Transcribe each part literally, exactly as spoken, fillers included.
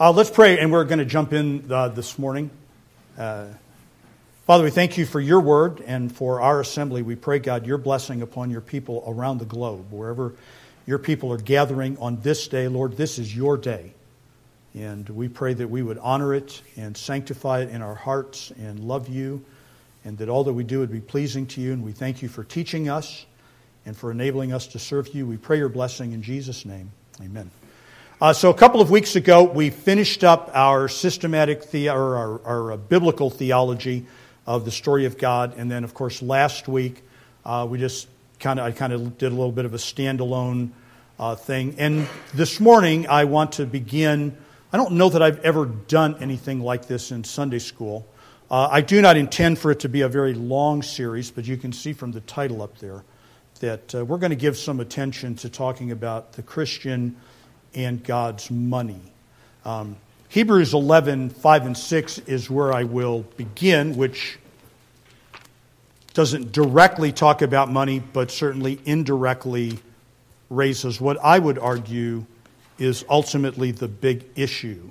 Uh, let's pray, and we're going to jump in uh, this morning. Uh, Father, we thank you for your word and for our assembly. We pray, God, your blessing upon your people around the globe, wherever your people are gathering on this day. Lord, this is your day. And we pray that we would honor it and sanctify it in our hearts and love you, and that all that we do would be pleasing to you. And we thank you for teaching us and for enabling us to serve you. We pray your blessing in Jesus' name. Amen. Uh, so a couple of weeks ago, we finished up our systematic, the, or our, our uh, biblical theology of the story of God. And then, of course, last week, uh, we just kind of, I kind of did a little bit of a standalone uh, thing. And this morning, I want to begin. I don't know that I've ever done anything like this in Sunday school. Uh, I do not intend for it to be a very long series, but you can see from the title up there that uh, we're going to give some attention to talking about the Christian and God's money. Um, Hebrews eleven, five and six is where I will begin, which doesn't directly talk about money, but certainly indirectly raises what I would argue is ultimately the big issue.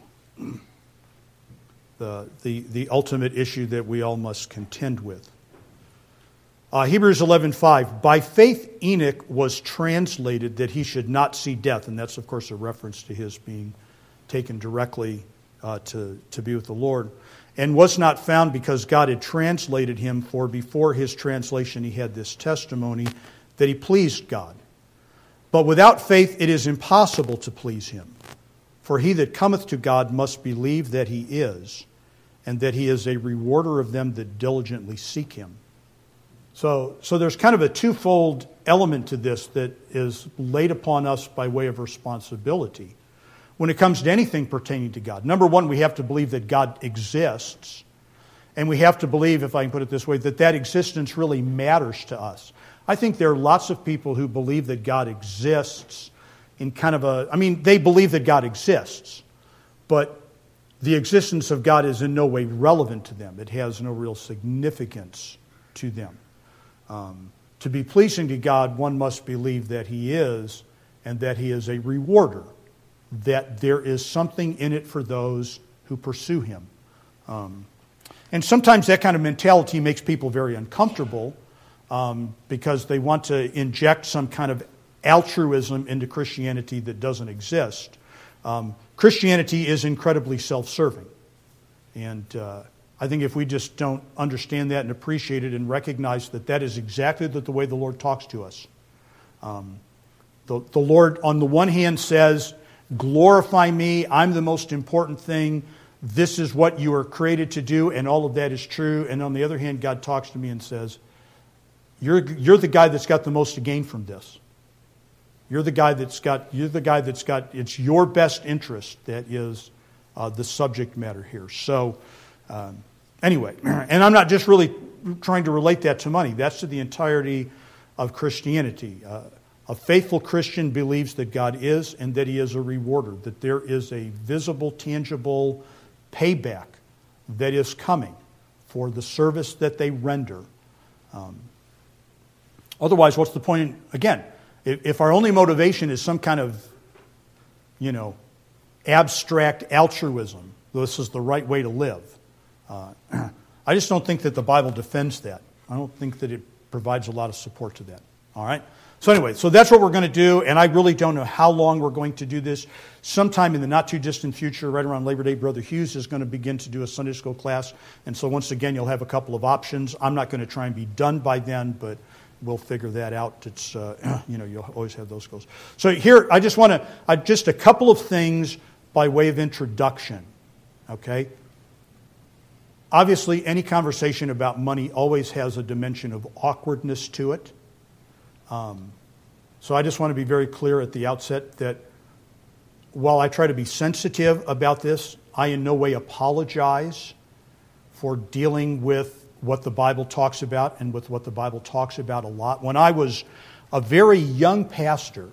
The, the, the ultimate issue that we all must contend with. Uh, Hebrews eleven five, by faith Enoch was translated that he should not see death. And that's, of course, a reference to his being taken directly uh, to, to be with the Lord. And was not found because God had translated him, for before his translation he had this testimony that he pleased God. But without faith it is impossible to please him. For he that cometh to God must believe that he is, and that he is a rewarder of them that diligently seek him. So, so there's kind of a twofold element to this that is laid upon us by way of responsibility when it comes to anything pertaining to God. Number one, we have to believe that God exists. And we have to believe, if I can put it this way, that that existence really matters to us. I think there are lots of people who believe that God exists in kind of a... I mean, they believe that God exists, but the existence of God is in no way relevant to them. It has no real significance to them. Um, to be pleasing to God, one must believe that he is, and that he is a rewarder, that there is something in it for those who pursue him. Um, and sometimes that kind of mentality makes people very uncomfortable um, because they want to inject some kind of altruism into Christianity that doesn't exist. Um, Christianity is incredibly self-serving. And uh, I think if we just don't understand that and appreciate it and recognize that that is exactly the, the way the Lord talks to us. Um, the, the Lord, on the one hand, says, glorify me, I'm the most important thing, this is what you are created to do, and all of that is true. And on the other hand, God talks to me and says, you're, you're the guy that's got the most to gain from this. You're the guy that's got, you're the guy that's got, it's your best interest that is uh, the subject matter here. So, um, Anyway, and I'm not just really trying to relate that to money. That's to the entirety of Christianity. Uh, a faithful Christian believes that God is and that he is a rewarder, that there is a visible, tangible payback that is coming for the service that they render. Um, otherwise, what's the point? Again, if, if our only motivation is some kind of, you know, abstract altruism, this is the right way to live, Uh, I just don't think that the Bible defends that. I don't think that it provides a lot of support to that. All right? So anyway, so that's what we're going to do, and I really don't know how long we're going to do this. Sometime in the not-too-distant future, right around Labor Day, Brother Hughes is going to begin to do a Sunday school class, and so once again, you'll have a couple of options. I'm not going to try and be done by then, but we'll figure that out. It's uh, you know, you'll always have those goals. So here, I just want to, uh, just a couple of things by way of introduction, okay? Obviously, any conversation about money always has a dimension of awkwardness to it. Um, so I just want to be very clear at the outset that while I try to be sensitive about this, I in no way apologize for dealing with what the Bible talks about and with what the Bible talks about a lot. When I was a very young pastor,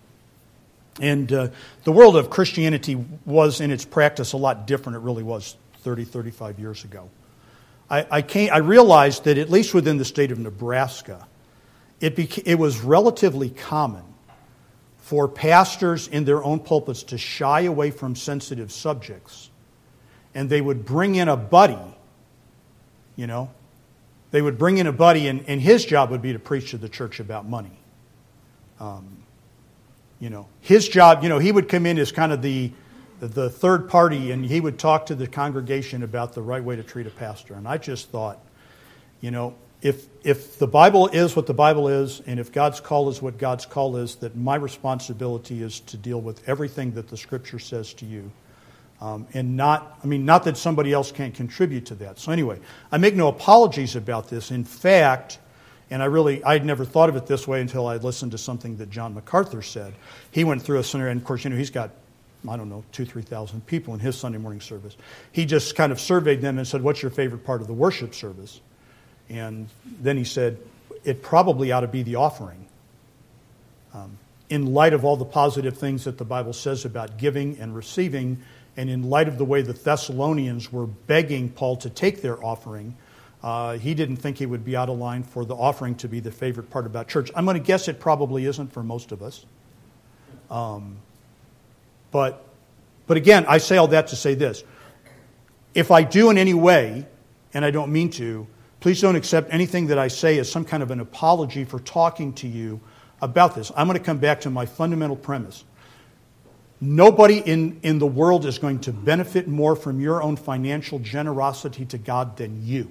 and uh, the world of Christianity was in its practice a lot different. It really was thirty, thirty-five years ago. I, I, came, I realized that at least within the state of Nebraska, it, beca- it was relatively common for pastors in their own pulpits to shy away from sensitive subjects, and they would bring in a buddy, you know, they would bring in a buddy, and, and his job would be to preach to the church about money. Um, you know, his job, you know, he would come in as kind of the, the the third party, and he would talk to the congregation about the right way to treat a pastor. And I just thought, you know, if if the Bible is what the Bible is, and if God's call is what God's call is, that my responsibility is to deal with everything that the Scripture says to you. Um, and not, I mean, not that somebody else can't contribute to that. So anyway, I make no apologies about this. In fact, and I really, I'd never thought of it this way until I listened to something that John MacArthur said. He went through a scenario, and of course, you know, he's got, I don't know, two, three thousand people in his Sunday morning service. He just kind of surveyed them and said, what's your favorite part of the worship service? And then he said, it probably ought to be the offering. Um, in light of all the positive things that the Bible says about giving and receiving, and in light of the way the Thessalonians were begging Paul to take their offering, uh, he didn't think he would be out of line for the offering to be the favorite part about church. I'm going to guess it probably isn't for most of us. Um, but, but again, I say all that to say this. If I do in any way, and I don't mean to, please don't accept anything that I say as some kind of an apology for talking to you about this. I'm going to come back to my fundamental premise. Nobody in, in the world is going to benefit more from your own financial generosity to God than you.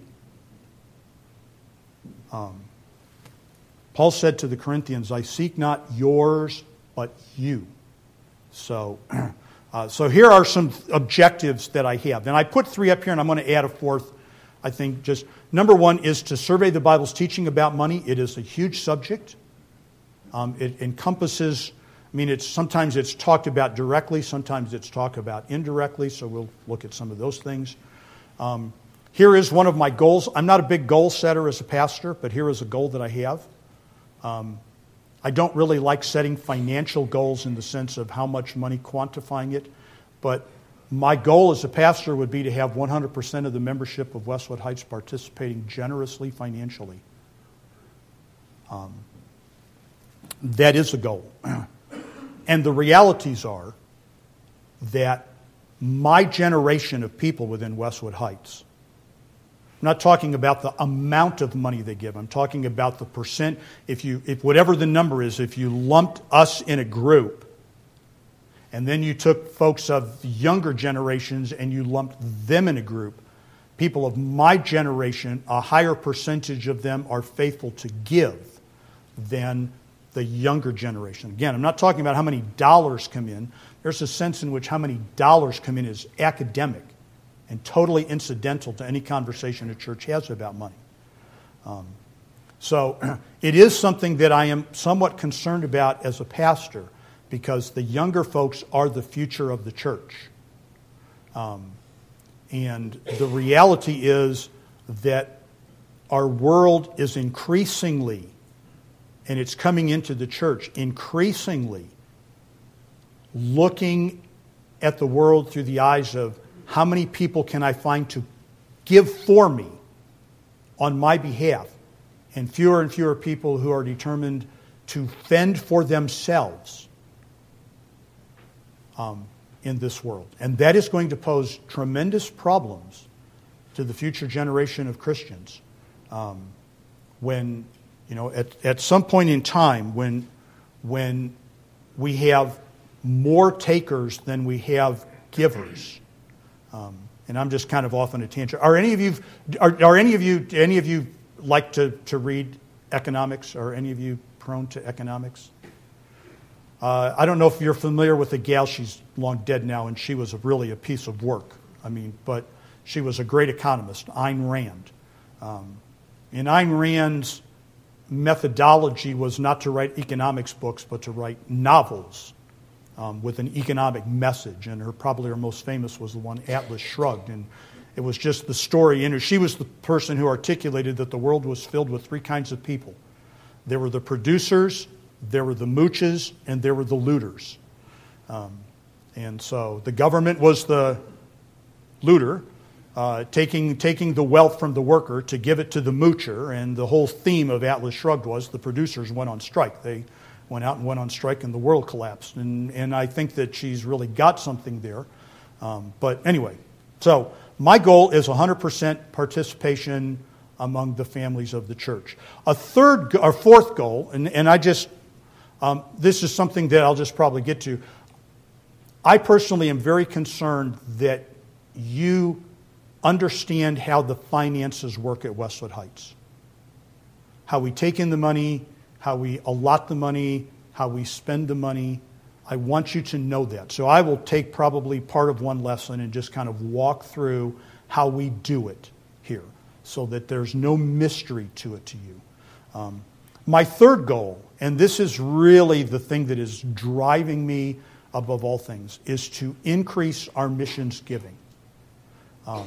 Um, Paul said to the Corinthians, I seek not yours, but you. So, uh, so here are some objectives that I have. And I put three up here, and I'm going to add a fourth. I think just, number one is to survey the Bible's teaching about money. It is a huge subject. Um, it encompasses, I mean, it's sometimes it's talked about directly, sometimes it's talked about indirectly, so we'll look at some of those things. Um, here is one of my goals. I'm not a big goal setter as a pastor, but here is a goal that I have. Um, I don't really like setting financial goals in the sense of how much money, quantifying it, but my goal as a pastor would be to have one hundred percent of the membership of Westwood Heights participating generously financially. Um, that is a goal. And the realities are that my generation of people within Westwood Heights, I'm not talking about the amount of money they give. I'm talking about the percent. If you, if whatever the number is, if you lumped us in a group, and then you took folks of younger generations and you lumped them in a group, people of my generation, a higher percentage of them are faithful to give than the younger generation. Again, I'm not talking about how many dollars come in. There's a sense in which how many dollars come in is academic and totally incidental to any conversation a church has about money. Um, so it is something that I am somewhat concerned about as a pastor, because the younger folks are the future of the church. Um, and the reality is that our world is increasingly, and it's coming into the church, increasingly looking at the world through the eyes of how many people can I find to give for me on my behalf, and fewer and fewer people who are determined to fend for themselves um, in this world. And that is going to pose tremendous problems to the future generation of Christians. Um, when, you know, at, at some point in time, when, when we have more takers than we have givers. Um, and I'm just kind of off on a tangent. Are any of you, are, are any of you, any of you like to, to read economics? Are any of you prone to economics? Uh, I don't know if you're familiar with the gal. She's long dead now, and she was a, really a piece of work. I mean, but she was a great economist, Ayn Rand. Um, and Ayn Rand's methodology was not to write economics books, but to write novels um, with an economic message. And her probably her most famous was the one Atlas Shrugged. And it was just the story in her. She was the person who articulated that the world was filled with three kinds of people. There were the producers, there were the mooches, and there were the looters. Um, and so the government was the looter, uh, taking taking the wealth from the worker to give it to the moocher. And the whole theme of Atlas Shrugged was the producers went on strike. They went out and went on strike and the world collapsed. And, and I think that she's really got something there. Um, but anyway, so my goal is one hundred percent participation among the families of the church. A third, or fourth goal, and, and I just, um, this is something that I'll just probably get to. I personally am very concerned that you understand how the finances work at Westwood Heights. How we take in the money, how we allot the money, how we spend the money. I want you to know that. So I will take probably part of one lesson and just kind of walk through how we do it here so that there's no mystery to it to you. Um, my third goal, and this is really the thing that is driving me above all things, is to increase our missions giving. Um,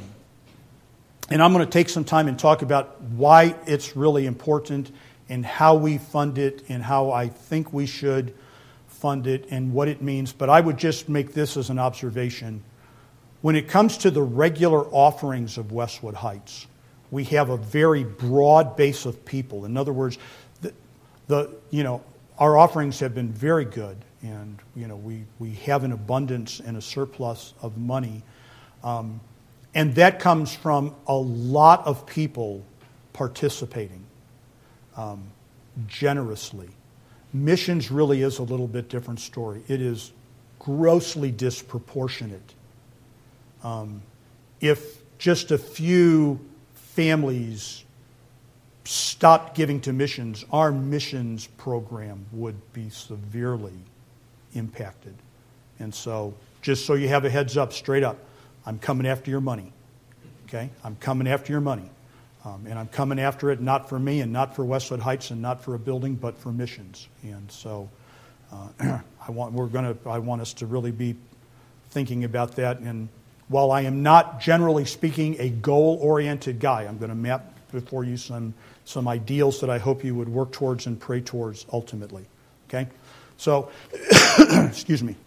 and I'm going to take some time and talk about why it's really important and how we fund it and how I think we should fund it and what it means. But I would just make this as an observation. When it comes to the regular offerings of Westwood Heights, we have a very broad base of people. In other words, the, the you know our offerings have been very good, and you know we, we have an abundance and a surplus of money. Um, and that comes from a lot of people participating um, generously. Missions really is a little bit different story. It is grossly disproportionate. Um, if just a few families stopped giving to missions, our missions program would be severely impacted. And so, just so you have a heads up, straight up, I'm coming after your money. Okay? I'm coming after your money. Um, and I'm coming after it not for me and not for Westwood Heights and not for a building, but for missions. And so, uh, I want we're going to I want us to really be thinking about that. And while I am not, generally speaking, a goal-oriented guy, I'm going to map before you some some ideals that I hope you would work towards and pray towards ultimately. Okay? So, excuse me.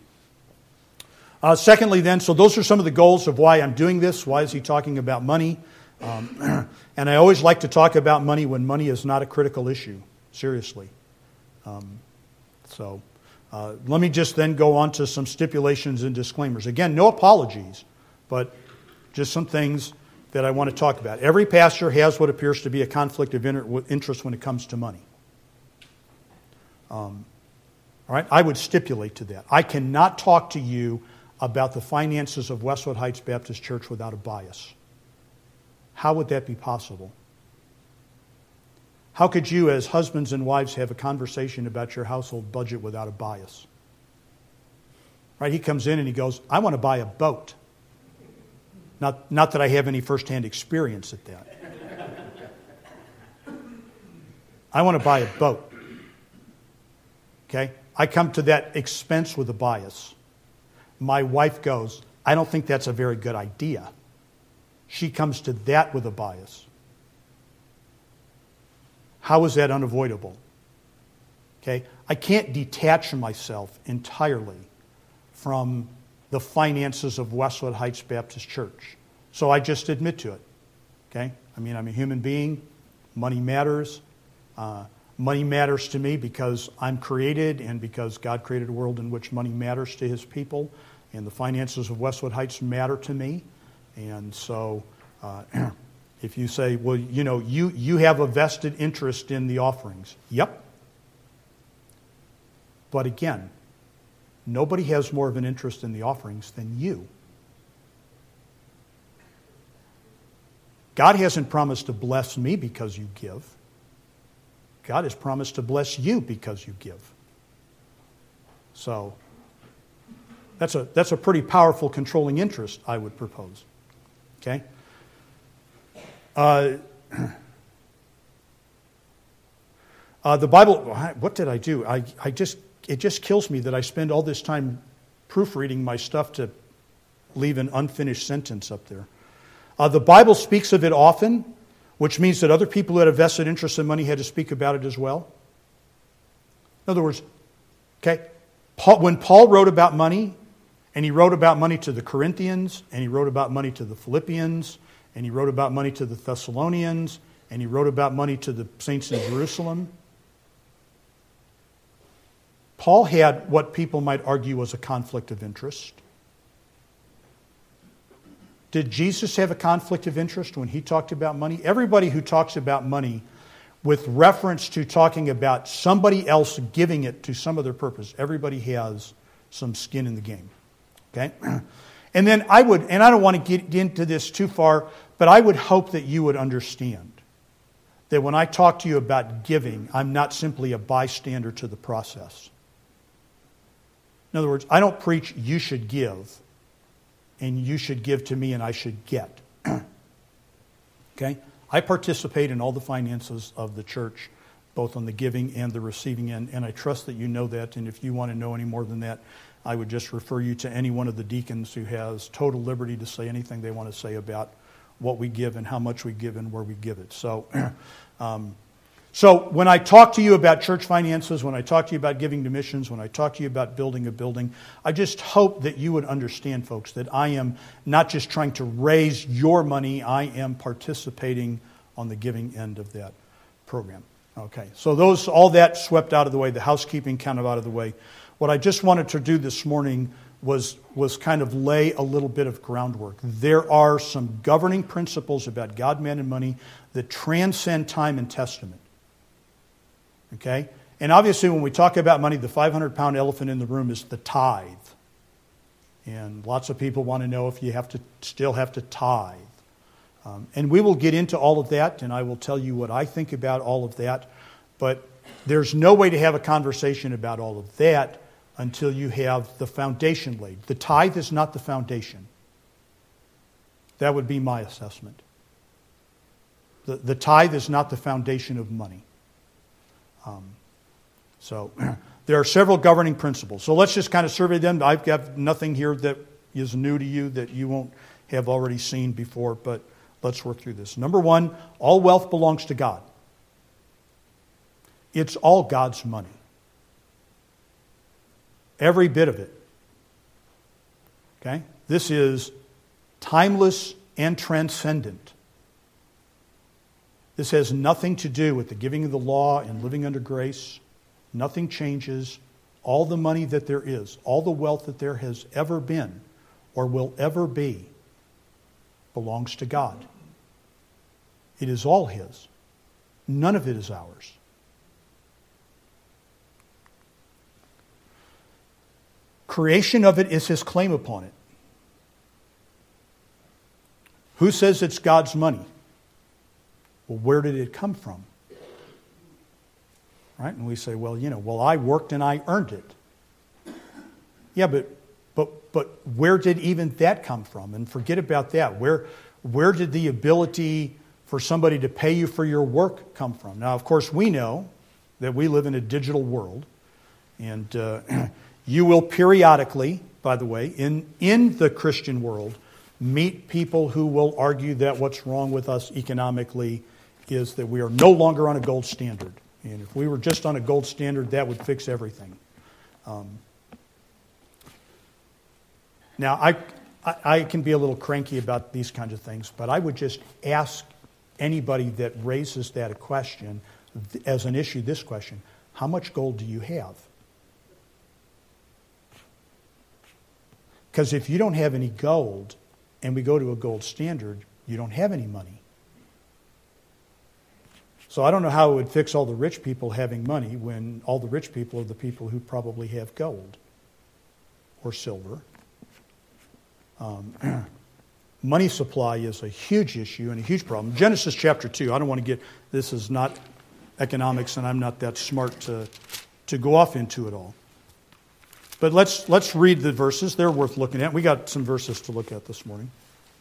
Uh, secondly, then, so those are some of the goals of why I'm doing this. Why is he talking about money? Um, and I always like to talk about money when money is not a critical issue, seriously. Um, so uh, let me just then go on to some stipulations and disclaimers. Again, no apologies, but just some things that I want to talk about. Every pastor has what appears to be a conflict of interest when it comes to money. Um, all right, I would stipulate to that. I cannot talk to you about the finances of Westwood Heights Baptist Church without a bias. How would that be possible? How could you, as husbands and wives, have a conversation about your household budget without a bias? Right? He comes in and he goes, I want to buy a boat. Not, not that I have any firsthand experience at that. I want to buy a boat. Okay? I come to that expense with a bias. My wife goes, I don't think that's a very good idea. She comes to that with a bias. How is that unavoidable? Okay? I can't detach myself entirely from the finances of Westwood Heights Baptist Church. So I just admit to it. Okay? I mean, I'm a human being. Money matters. Uh, money matters to me because I'm created and because God created a world in which money matters to His people. And the finances of Westwood Heights matter to me. And so uh, if you say, well, you know, you, you have a vested interest in the offerings. Yep. But again, nobody has more of an interest in the offerings than you. God hasn't promised to bless me because you give. God has promised to bless you because you give. So that's a that's a pretty powerful controlling interest, I would propose. Okay? Uh, uh, the Bible, what did I do? I, I just it just kills me that I spend all this time proofreading my stuff to leave an unfinished sentence up there. Uh, the Bible speaks of it often, which means that other people who had a vested interest in money had to speak about it as well. In other words, okay, Paul, when Paul wrote about money, and he wrote about money to the Corinthians, and he wrote about money to the Philippians, and he wrote about money to the Thessalonians, and he wrote about money to the saints in Jerusalem. Paul had what people might argue was a conflict of interest. Did Jesus have a conflict of interest when he talked about money? Everybody who talks about money with reference to talking about somebody else giving it to some other purpose, everybody has some skin in the game. Okay? And then I would, and I don't want to get into this too far, but I would hope that you would understand that when I talk to you about giving, I'm not simply a bystander to the process. In other words, I don't preach you should give and you should give to me and I should get. Okay? I participate in all the finances of the church, both on the giving and the receiving end, and I trust that you know that, and if you want to know any more than that, I would just refer you to any one of the deacons who has total liberty to say anything they want to say about what we give and how much we give and where we give it. So, um, so when I talk to you about church finances, when I talk to you about giving to missions, when I talk to you about building a building, I just hope that you would understand, folks, that I am not just trying to raise your money, I am participating on the giving end of that program. Okay, so those all that swept out of the way, the housekeeping kind of out of the way. What I just wanted to do this morning was, was kind of lay a little bit of groundwork. There are some governing principles about God, man, and money that transcend time and testament. Okay? And obviously when we talk about money, the five hundred pound elephant in the room is the tithe. And lots of people want to know if you have to still have to tithe. Um, and we will get into all of that, and I will tell you what I think about all of that. But there's no way to have a conversation about all of that until you have the foundation laid. The tithe is not the foundation. That would be my assessment. The, the tithe is not the foundation of money. Um, so there are several governing principles. So let's just kind of survey them. I've got nothing here that is new to you that you won't have already seen before, but let's work through this. Number one, all wealth belongs to God. It's all God's money. Every bit of it. Okay? This is timeless and transcendent. This has nothing to do with the giving of the law and living under grace. Nothing changes. All the money that there is, all the wealth that there has ever been or will ever be, belongs to God. It is all His. None of it is ours. Creation of it is His claim upon it. Who says it's God's money? Well, where did it come from? Right? And we say, well, you know, well, I worked and I earned it. Yeah, but but but where did even that come from? And forget about that. Where where did the ability for somebody to pay you for your work come from? Now, of course, we know that we live in a digital world, and uh, you will periodically, by the way, in in the Christian world, meet people who will argue that what's wrong with us economically is that we are no longer on a gold standard. And if we were just on a gold standard, that would fix everything. Um, now, I, I I can be a little cranky about these kinds of things, but I would just ask anybody that raises that a question, as an issue, this question: how much gold do you have? Because if you don't have any gold, and we go to a gold standard, you don't have any money. So I don't know how it would fix all the rich people having money when all the rich people are the people who probably have gold or silver. Um, money supply is a huge issue and a huge problem. Genesis chapter two, I don't want to get, this is not economics and I'm not that smart to, to go off into it all. But let's let's read the verses. They're worth looking at. We got some verses to look at this morning.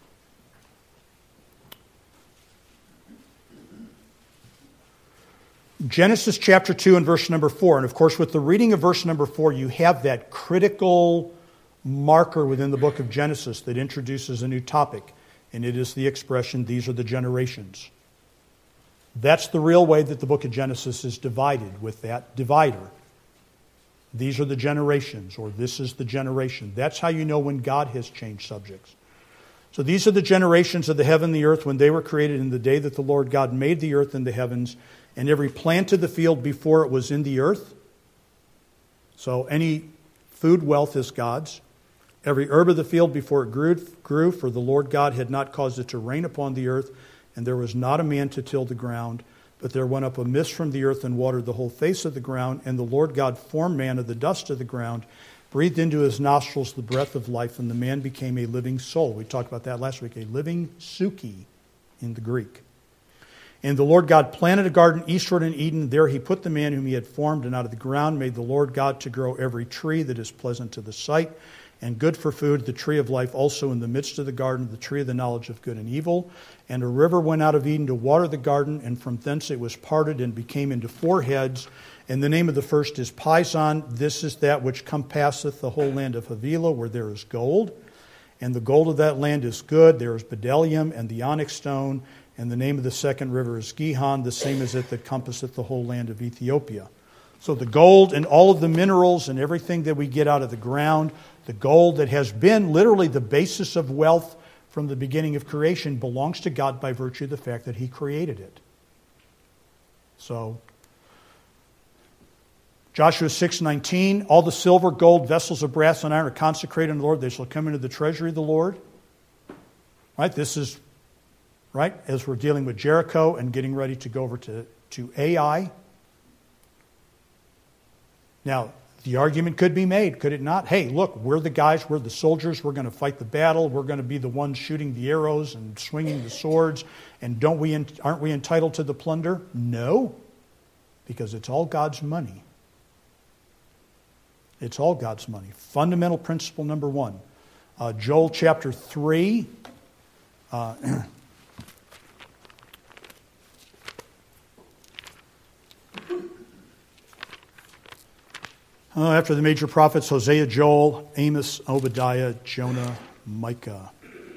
Genesis chapter two and verse number four. And of course, with the reading of verse number four, you have that critical marker within the book of Genesis that introduces a new topic. And it is the expression, these are the generations. That's the real way that the book of Genesis is divided, with that divider. These are the generations, or this is the generation. That's how you know when God has changed subjects. So these are the generations of the heaven and the earth when they were created in the day that the Lord God made the earth and the heavens, and every plant of the field before it was in the earth. So any food wealth is God's. Every herb of the field before it grew, grew, for the Lord God had not caused it to rain upon the earth, and there was not a man to till the ground. But there went up a mist from the earth and watered the whole face of the ground. And the Lord God formed man of the dust of the ground, breathed into his nostrils the breath of life, and the man became a living soul. We talked about that last week, a living suke in the Greek. And the Lord God planted a garden eastward in Eden. There he put the man whom he had formed, and out of the ground made the Lord God to grow every tree that is pleasant to the sight and good for food, the tree of life also in the midst of the garden, the tree of the knowledge of good and evil. And a river went out of Eden to water the garden, and from thence it was parted and became into four heads. And the name of the first is Pison. This is that which compasseth the whole land of Havilah, where there is gold. And the gold of that land is good. There is bdellium and the onyx stone. And the name of the second river is Gihon, the same as it that compasseth the whole land of Ethiopia. So the gold and all of the minerals and everything that we get out of the ground, the gold that has been literally the basis of wealth from the beginning of creation, belongs to God by virtue of the fact that he created it. So Joshua six nineteen, all the silver, gold, vessels of brass and iron are consecrated unto the Lord. They shall come into the treasury of the Lord. Right? This is, right, as we're dealing with Jericho and getting ready to go over to, to Ai. Now, the argument could be made, could it not? Hey, look, we're the guys, we're the soldiers, we're going to fight the battle, we're going to be the ones shooting the arrows and swinging the swords, and don't we aren't we entitled to the plunder? No, because it's all God's money. It's all God's money. Fundamental principle number one. Uh, Joel chapter three. Uh, Uh, after the major prophets, Hosea, Joel, Amos, Obadiah, Jonah, Micah.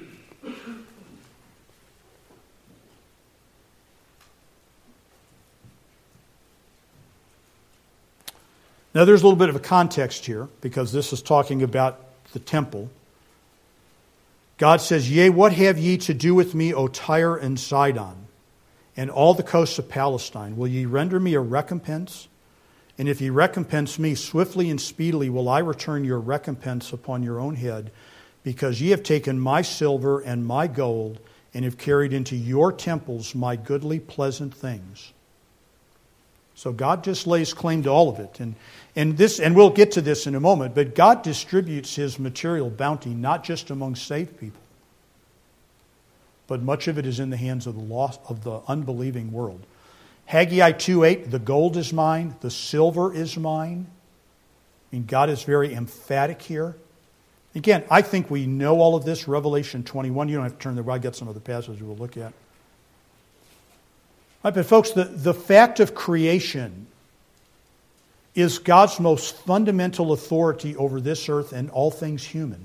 Now there's a little bit of a context here, because this is talking about the temple. God says, Yea, what have ye to do with me, O Tyre and Sidon, and all the coasts of Palestine? Will ye render me a recompense? And if ye recompense me, swiftly and speedily will I return your recompense upon your own head, because ye have taken my silver and my gold, and have carried into your temples my goodly, pleasant things. So God just lays claim to all of it. And, and, this, and we'll get to this in a moment, but God distributes his material bounty not just among saved people, but much of it is in the hands of the lost, of the unbelieving world. Haggai two eight, the gold is mine, the silver is mine. I mean, God is very emphatic here. Again, I think we know all of this. Revelation twenty-one, you don't have to turn there, but I've got some other passages we'll look at. Right, but folks, the, the fact of creation is God's most fundamental authority over this earth and all things human.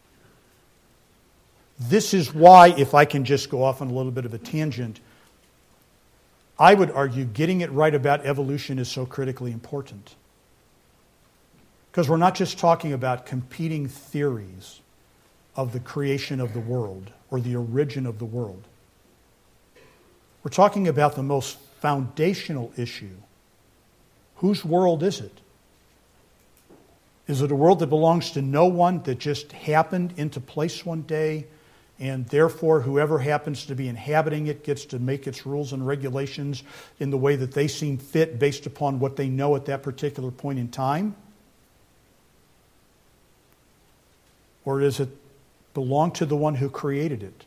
This is why, if I can just go off on a little bit of a tangent, I would argue getting it right about evolution is so critically important. Because we're not just talking about competing theories of the creation of the world or the origin of the world. We're talking about the most foundational issue. Whose world is it? Is it a world that belongs to no one, that just happened into place one day, and therefore whoever happens to be inhabiting it gets to make its rules and regulations in the way that they seem fit based upon what they know at that particular point in time? Or does it belong to the one who created it?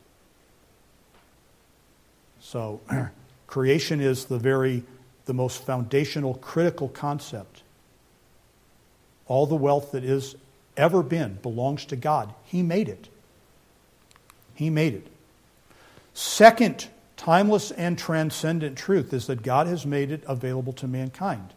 So creation is the very, the most foundational, critical concept. All the wealth that is ever been belongs to God. He made it. He made it. Second, timeless and transcendent truth is that God has made it available to mankind.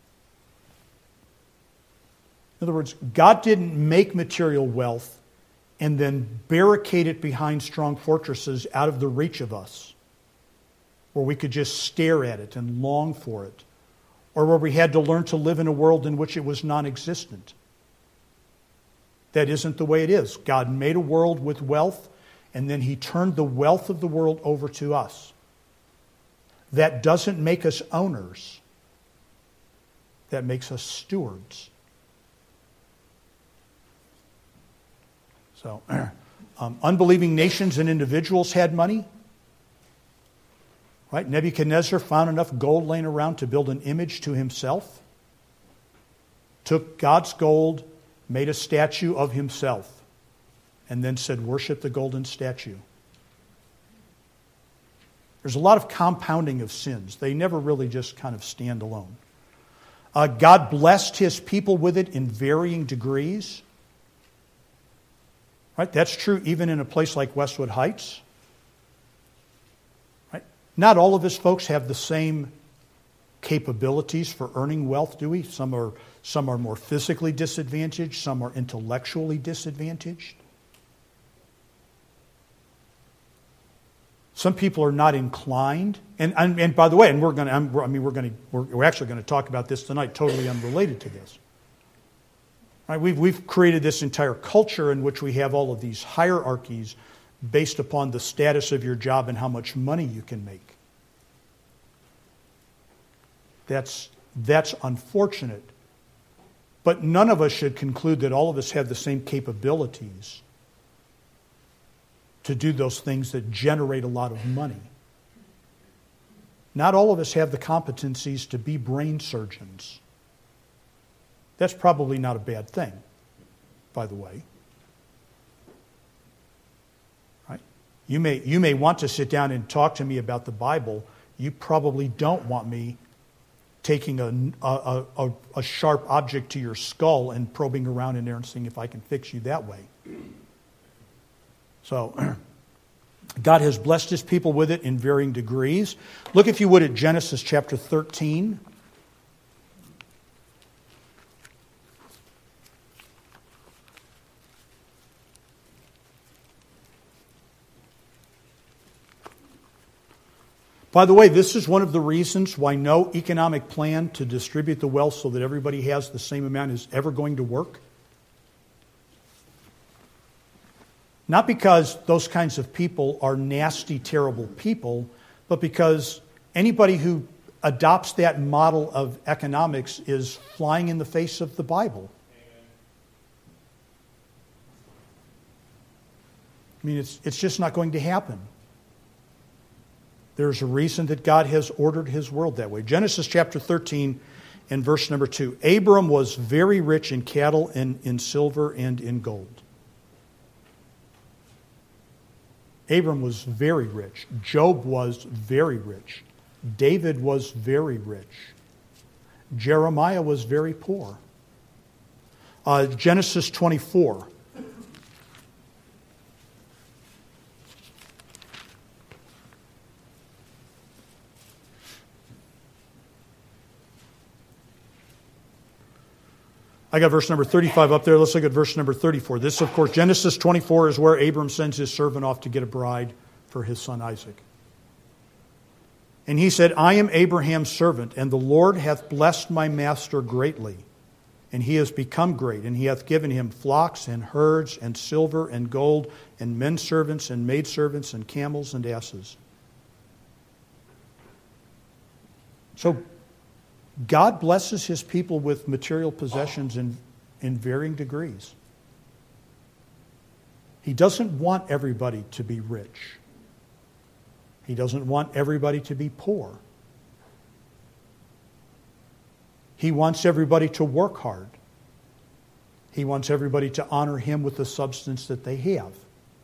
In other words, God didn't make material wealth and then barricade it behind strong fortresses out of the reach of us, where we could just stare at it and long for it, or where we had to learn to live in a world in which it was non-existent. That isn't the way it is. God made a world with wealth, and then he turned the wealth of the world over to us. That doesn't make us owners. That makes us stewards. So, um, unbelieving nations and individuals had money. Right? Nebuchadnezzar found enough gold laying around to build an image to himself. Took God's gold, made a statue of himself, and then said, worship the golden statue. There's a lot of compounding of sins. They never really just kind of stand alone. Uh, God blessed his people with it in varying degrees. Right? That's true even in a place like Westwood Heights. Right? Not all of us folks have the same capabilities for earning wealth, do we? Some are, some are more physically disadvantaged. Some are intellectually disadvantaged. Some people are not inclined, and and, and by the way, and we're going to, I mean, we're going to, we're, we're actually going to talk about this tonight, totally unrelated to this. Right? We've we've created this entire culture in which we have all of these hierarchies based upon the status of your job and how much money you can make. That's that's unfortunate, but none of us should conclude that all of us have the same capabilities to do those things that generate a lot of money. Not all of us have the competencies to be brain surgeons. That's probably not a bad thing, by the way. Right? You may, you may want to sit down and talk to me about the Bible. You probably don't want me taking a, a, a, a sharp object to your skull and probing around in there and seeing if I can fix you that way. So, God has blessed his people with it in varying degrees. Look, if you would, at Genesis chapter thirteen. By the way, this is one of the reasons why no economic plan to distribute the wealth so that everybody has the same amount is ever going to work. Not because those kinds of people are nasty, terrible people, but because anybody who adopts that model of economics is flying in the face of the Bible. I mean, it's, it's just not going to happen. There's a reason that God has ordered his world that way. Genesis chapter thirteen and verse number two. Abram was very rich in cattle and in silver and in gold. Abram was very rich. Job was very rich. David was very rich. Jeremiah was very poor. Uh, Genesis twenty-four. I got verse number thirty-five up there. Let's look at verse number thirty-four. This, of course, Genesis twenty-four is where Abram sends his servant off to get a bride for his son Isaac. And he said, I am Abraham's servant, and the Lord hath blessed my master greatly. And he has become great, and he hath given him flocks and herds and silver and gold and men servants and maidservants and camels and asses. So God blesses his people with material possessions in, in varying degrees. He doesn't want everybody to be rich. He doesn't want everybody to be poor. He wants everybody to work hard. He wants everybody to honor him with the substance that they have.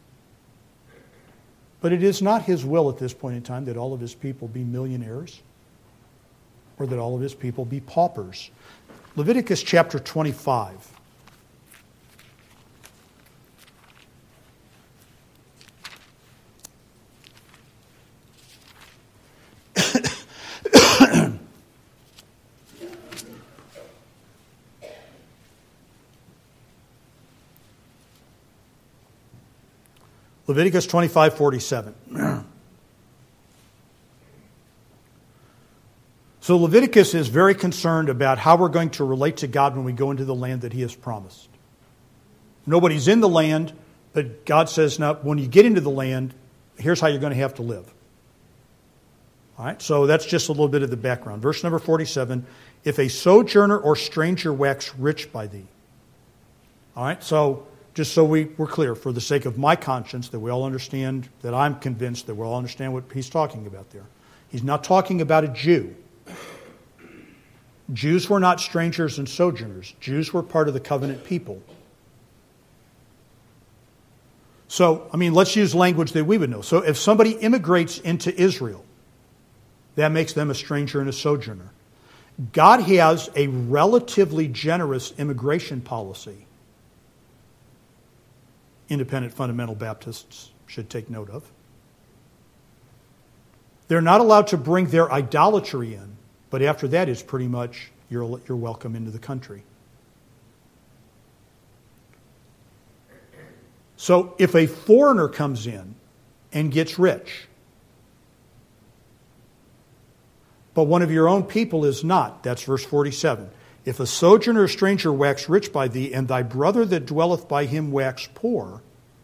But it is not his will at this point in time that all of his people be millionaires, or that all of his people be paupers. Leviticus chapter twenty-five. Leviticus twenty-five forty-seven. So Leviticus is very concerned about how we're going to relate to God when we go into the land that he has promised. Nobody's in the land, but God says, now, when you get into the land, here's how you're going to have to live. All right, so that's just a little bit of the background. Verse number forty-seven, if a sojourner or stranger wax rich by thee. All right, so just so we, we're clear, for the sake of my conscience, that we all understand, that I'm convinced that we all understand what he's talking about there. He's not talking about a Jew. Jews were not strangers and sojourners. Jews were part of the covenant people. So, I mean, let's use language that we would know. So if somebody immigrates into Israel, that makes them a stranger and a sojourner. God has a relatively generous immigration policy. Independent fundamental Baptists should take note of. They're not allowed to bring their idolatry in, but after that it's pretty much you're, you're welcome into the country. So if a foreigner comes in and gets rich, but one of your own people is not, that's verse forty-seven. If a sojourner or stranger wax rich by thee, and thy brother that dwelleth by him wax poor.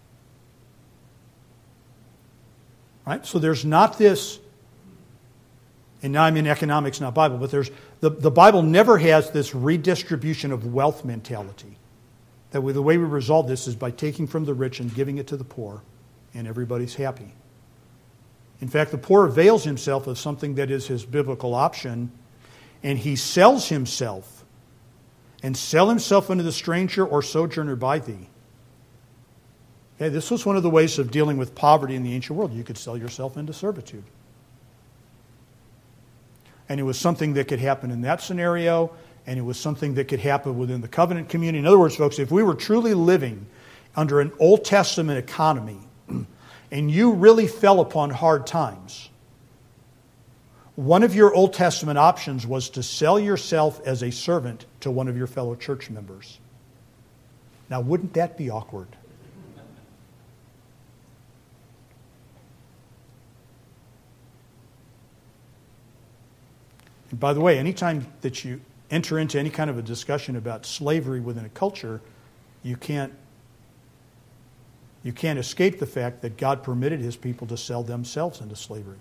Right? So there's not this, and now I'm in economics, not Bible, but there's the, the Bible never has this redistribution of wealth mentality. That the way we resolve this is by taking from the rich and giving it to the poor, and everybody's happy. In fact, the poor avails himself of something that is his biblical option, and he sells himself and sell himself unto the stranger or sojourner by thee. Okay, this was one of the ways of dealing with poverty in the ancient world. You could sell yourself into servitude. And it was something that could happen in that scenario, and it was something that could happen within the covenant community. In other words, folks, if we were truly living under an Old Testament economy, and you really fell upon hard times, one of your Old Testament options was to sell yourself as a servant to one of your fellow church members. Now, wouldn't that be awkward? And by the way, anytime that you enter into any kind of a discussion about slavery within a culture, you can't you can't escape the fact that God permitted his people to sell themselves into slavery.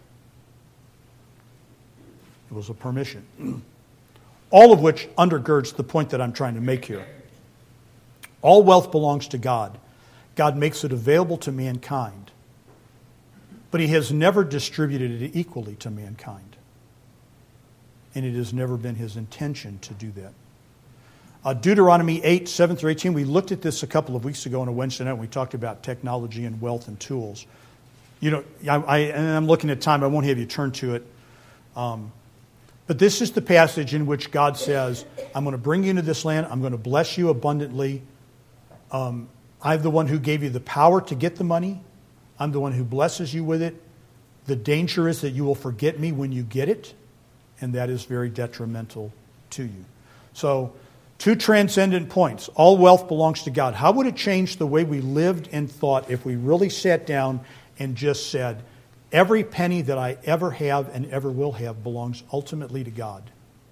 It was a permission. All of which undergirds the point that I'm trying to make here. All wealth belongs to God. God makes it available to mankind. But he has never distributed it equally to mankind. And it has never been his intention to do that. Uh, Deuteronomy eight, seven through eighteen, we looked at this a couple of weeks ago on a Wednesday night when we talked about technology and wealth and tools. You know, I, I, and I'm looking at time, I won't have you turn to it. Um, but this is the passage in which God says, I'm going to bring you into this land, I'm going to bless you abundantly. Um, I'm the one who gave you the power to get the money. I'm the one who blesses you with it. The danger is that you will forget me when you get it, and that is very detrimental to you. So, two transcendent points. All wealth belongs to God. How would it change the way we lived and thought if we really sat down and just said, every penny that I ever have and ever will have belongs ultimately to God?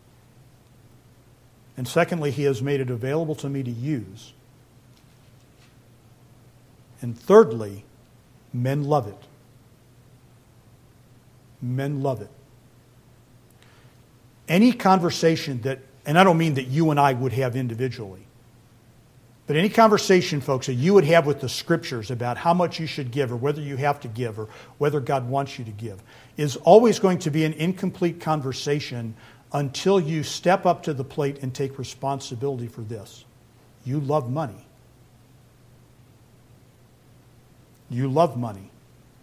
And secondly, he has made it available to me to use. And thirdly, men love it. Men love it. Any conversation that, and I don't mean that you and I would have individually, but any conversation, folks, that you would have with the Scriptures about how much you should give or whether you have to give or whether God wants you to give is always going to be an incomplete conversation until you step up to the plate and take responsibility for this. You love money. You love money.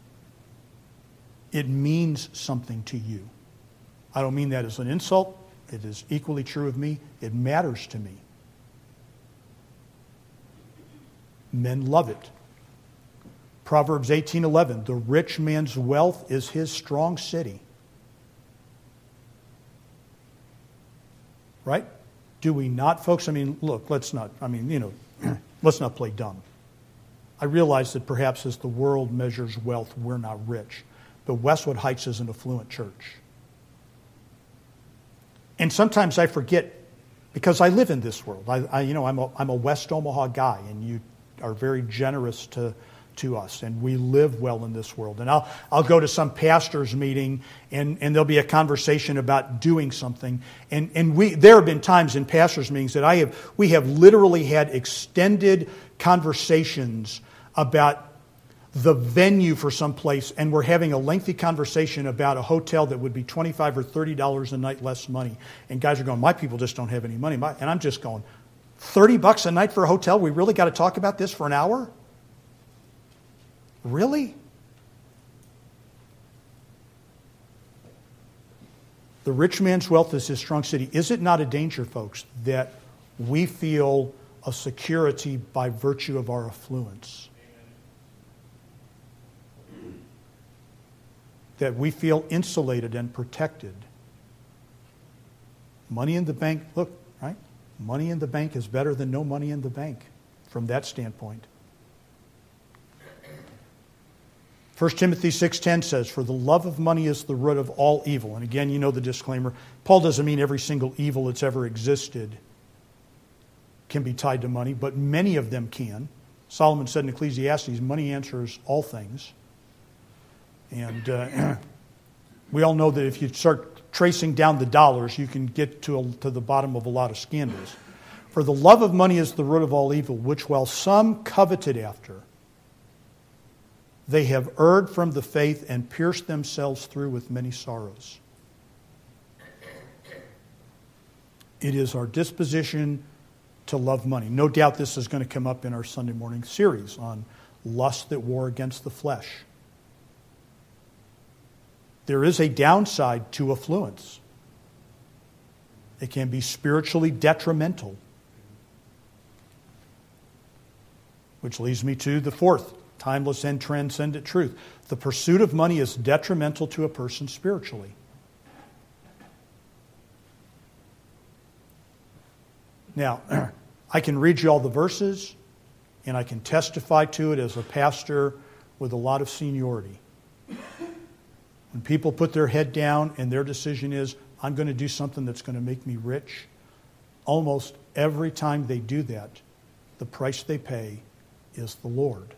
It means something to you. I don't mean that as an insult. It is equally true of me. It matters to me. Men love it. Proverbs eighteen eleven, the rich man's wealth is his strong city. Right? Do we not, folks? I mean, look, let's not, I mean, you know, let's not play dumb. I realize that perhaps as the world measures wealth, we're not rich. But Westwood Heights is an affluent church. And sometimes I forget, because I live in this world. I, I you know, I'm a, I'm a West Omaha guy, and you are very generous to, to us, and we live well in this world. And I'll I'll go to some pastor's meeting, and, and there'll be a conversation about doing something. And and we there have been times in pastors' meetings that I have we have literally had extended conversations about the venue for some place, and we're having a lengthy conversation about a hotel that would be twenty-five or thirty dollars a night less money. And guys are going, my people just don't have any money. My, and I'm just going, thirty bucks a night for a hotel? We really got to talk about this for an hour? Really? The rich man's wealth is his strong city. Is it not a danger, folks, that we feel a security by virtue of our affluence? Amen. That we feel insulated and protected. Money in the bank, look, right? Money in the bank is better than no money in the bank from that standpoint. First Timothy six ten says, for the love of money is the root of all evil. And again, you know the disclaimer. Paul doesn't mean every single evil that's ever existed can be tied to money, but many of them can. Solomon said in Ecclesiastes, money answers all things. And uh, we all know that if you start tracing down the dollars, you can get to, a, to the bottom of a lot of scandals. For the love of money is the root of all evil, which while some coveted after, they have erred from the faith and pierced themselves through with many sorrows. It is our disposition to love money. No doubt this is going to come up in our Sunday morning series on lust that war against the flesh. There is a downside to affluence. It can be spiritually detrimental. Which leads me to the fourth, timeless and transcendent truth. The pursuit of money is detrimental to a person spiritually. Now, I can read you all the verses, and I can testify to it as a pastor with a lot of seniority. When people put their head down and their decision is, I'm going to do something that's going to make me rich, almost every time they do that, the price they pay is the Lord.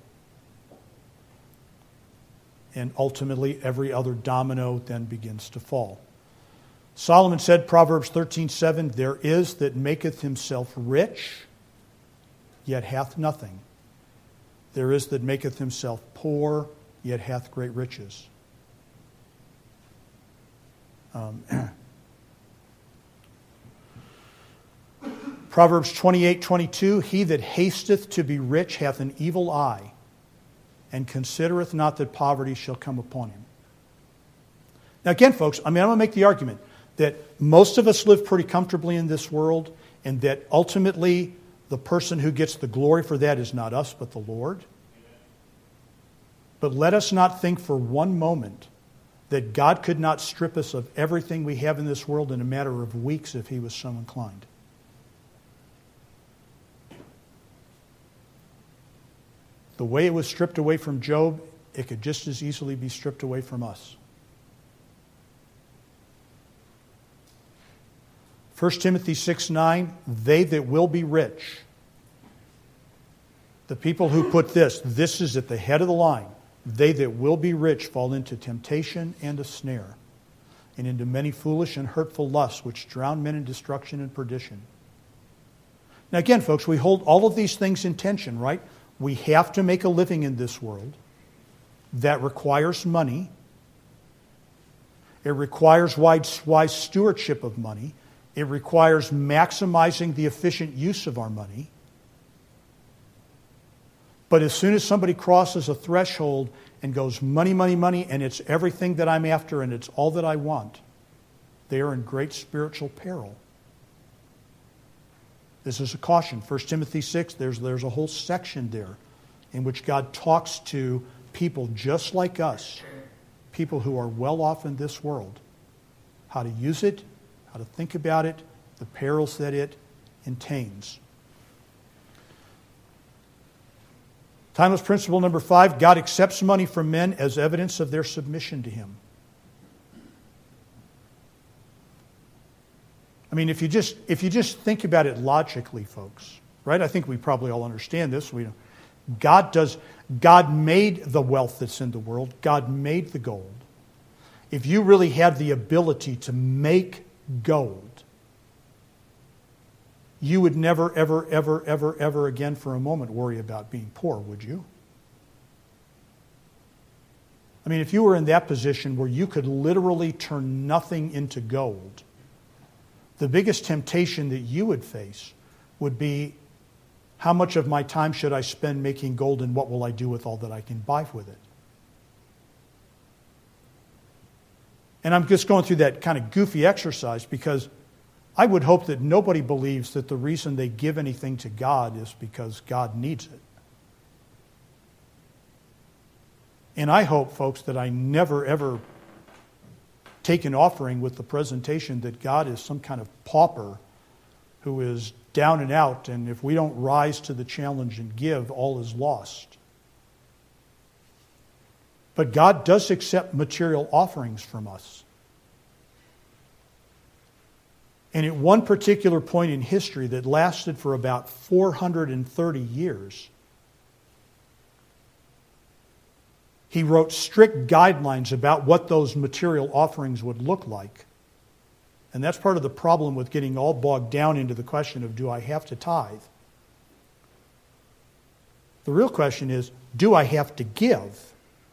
And ultimately, every other domino then begins to fall. Solomon said, Proverbs thirteen seven, there is that maketh himself rich, yet hath nothing. There is that maketh himself poor, yet hath great riches. Um, Proverbs twenty-eight twenty-two, he that hasteth to be rich hath an evil eye, and considereth not that poverty shall come upon him. Now again, folks, I mean, I'm going to make the argument that most of us live pretty comfortably in this world, and that ultimately the person who gets the glory for that is not us, but the Lord. But let us not think for one moment that God could not strip us of everything we have in this world in a matter of weeks if He was so inclined. The way it was stripped away from Job, it could just as easily be stripped away from us. First Timothy six nine, they that will be rich, the people who put this, this is at the head of the line, they that will be rich fall into temptation and a snare, and into many foolish and hurtful lusts, which drown men in destruction and perdition. Now again, folks, we hold all of these things in tension, right? We have to make a living in this world. That requires money. It requires wise, wise stewardship of money. It requires maximizing the efficient use of our money. But as soon as somebody crosses a threshold and goes, money, money, money, and it's everything that I'm after and it's all that I want, they are in great spiritual peril. This is a caution. First Timothy six, there's, there's a whole section there in which God talks to people just like us, people who are well off in this world, how to use it, how to think about it, the perils that it entails. Timeless principle number five, God accepts money from men as evidence of their submission to Him. I mean, if you just if you just think about it logically, folks, right? I think we probably all understand this. We, God does God made the wealth that's in the world. God made the gold. If you really had the ability to make gold, you would never, ever, ever, ever, ever again for a moment worry about being poor, would you? I mean, if you were in that position where you could literally turn nothing into gold, the biggest temptation that you would face would be, how much of my time should I spend making gold, and what will I do with all that I can buy with it? And I'm just going through that kind of goofy exercise because I would hope that nobody believes that the reason they give anything to God is because God needs it. And I hope, folks, that I never, ever take an offering with the presentation that God is some kind of pauper who is down and out, and if we don't rise to the challenge and give, all is lost. But God does accept material offerings from us. And at one particular point in history that lasted for about four hundred thirty years, he wrote strict guidelines about what those material offerings would look like. And that's part of the problem with getting all bogged down into the question of, do I have to tithe? The real question is, do I have to give?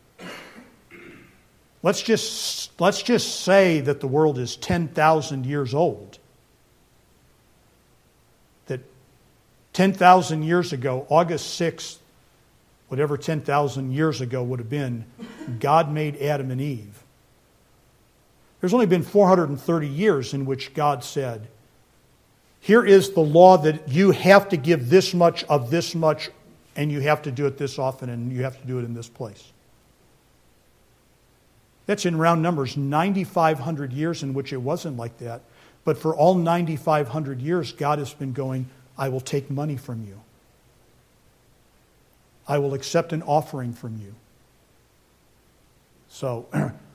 Let's just, let's just say that the world is ten thousand years old. That ten thousand years ago, August sixth, whatever ten thousand years ago would have been, God made Adam and Eve. There's only been four hundred thirty years in which God said, here is the law that you have to give this much of this much, and you have to do it this often, and you have to do it in this place. That's in round numbers, nine thousand five hundred years in which it wasn't like that. But for all nine thousand five hundred years, God has been going, I will take money from you. I will accept an offering from you. So,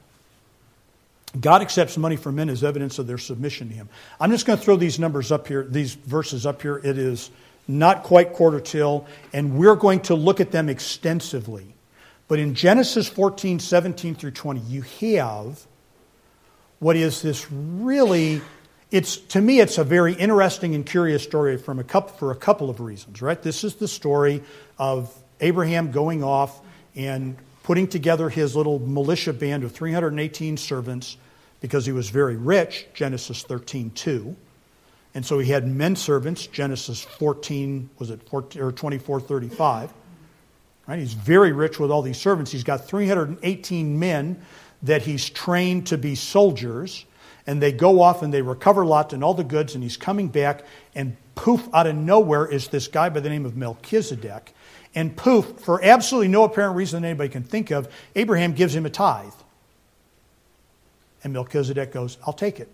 God accepts money from men as evidence of their submission to Him. I'm just going to throw these numbers up here, these verses up here. It is not quite quarter till, and we're going to look at them extensively. But in Genesis fourteen, seventeen through twenty, you have what is this really, it's to me, it's a very interesting and curious story from a couple, for a couple of reasons, right? This is the story of Abraham going off and putting together his little militia band of three hundred eighteen servants because he was very rich, Genesis thirteen two. And so he had men servants, Genesis fourteen, was it fourteen, or twenty-four thirty-five. Right? He's very rich with all these servants. He's got three hundred eighteen men that he's trained to be soldiers, and they go off and they recover Lot and all the goods, and he's coming back, and poof, out of nowhere is this guy by the name of Melchizedek. And poof, for absolutely no apparent reason that anybody can think of, Abraham gives him a tithe. And Melchizedek goes, I'll take it.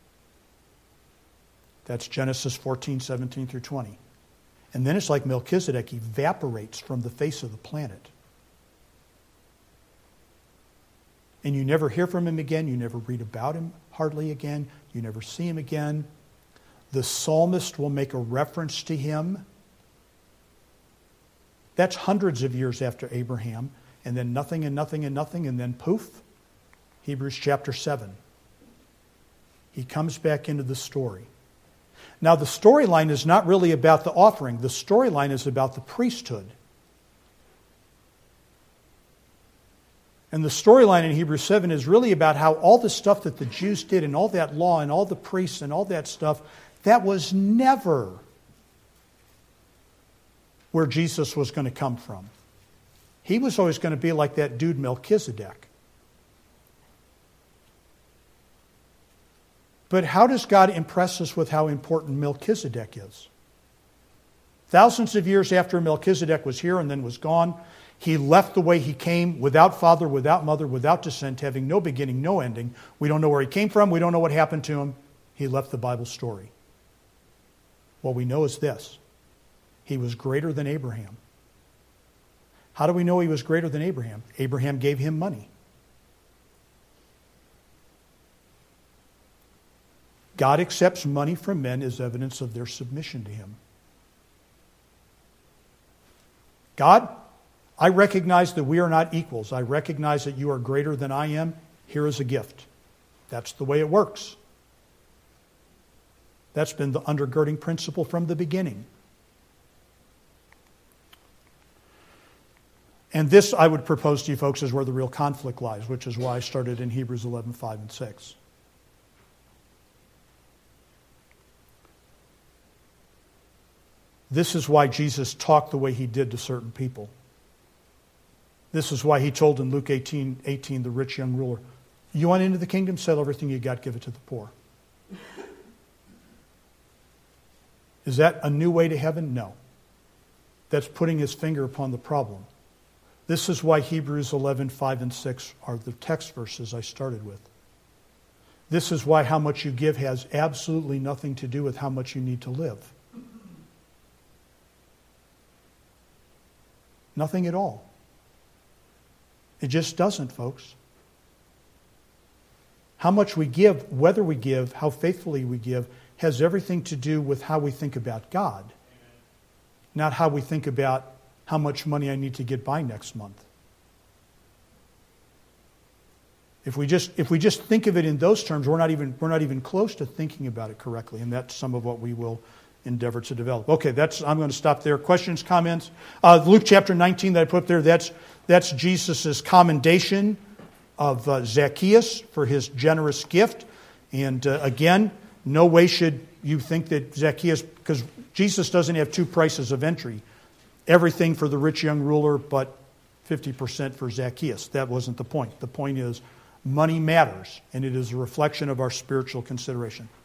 That's Genesis fourteen, seventeen through twenty. And then it's like Melchizedek evaporates from the face of the planet. And you never hear from him again. You never read about him hardly again. You never see him again. The psalmist will make a reference to him. That's hundreds of years after Abraham. And then nothing and nothing and nothing. And then poof, Hebrews chapter seven. He comes back into the story. Now, the storyline is not really about the offering. The storyline is about the priesthood. And the storyline in Hebrews seven is really about how all the stuff that the Jews did and all that law and all the priests and all that stuff, that was never where Jesus was going to come from. He was always going to be like that dude Melchizedek. But how does God impress us with how important Melchizedek is? Thousands of years after Melchizedek was here and then was gone, he left the way he came, without father, without mother, without descent, having no beginning, no ending. We don't know where he came from. We don't know what happened to him. He left the Bible story. What we know is this. He was greater than Abraham. How do we know he was greater than Abraham? Abraham gave him money. God accepts money from men as evidence of their submission to Him. God, I recognize that we are not equals. I recognize that you are greater than I am. Here is a gift. That's the way it works. That's been the undergirding principle from the beginning. And this, I would propose to you folks, is where the real conflict lies, which is why I started in Hebrews eleven, five and six. This is why Jesus talked the way he did to certain people. This is why he told in Luke eighteen, eighteen, the rich young ruler, you want into the kingdom? Sell everything you got, give it to the poor. Is that a new way to heaven? No. That's putting his finger upon the problem. This is why Hebrews eleven, five and six are the text verses I started with. This is why how much you give has absolutely nothing to do with how much you need to live. Nothing at all. It just doesn't, folks. How much we give, whether we give, how faithfully we give, has everything to do with how we think about God, not how we think about how much money I need to get by next month. If we just if we just think of it in those terms, we're not even we're not even close to thinking about it correctly, and that's some of what we will endeavor to develop. Okay, that's I'm going to stop there. Questions, comments? Uh, Luke chapter nineteen that I put up there, that's that's Jesus' commendation of uh, Zacchaeus for his generous gift. And uh, again, no way should you think that Zacchaeus, because Jesus doesn't have two prices of entry. Everything for the rich young ruler, but fifty percent for Zacchaeus. That wasn't the point. The point is money matters, and it is a reflection of our spiritual consideration.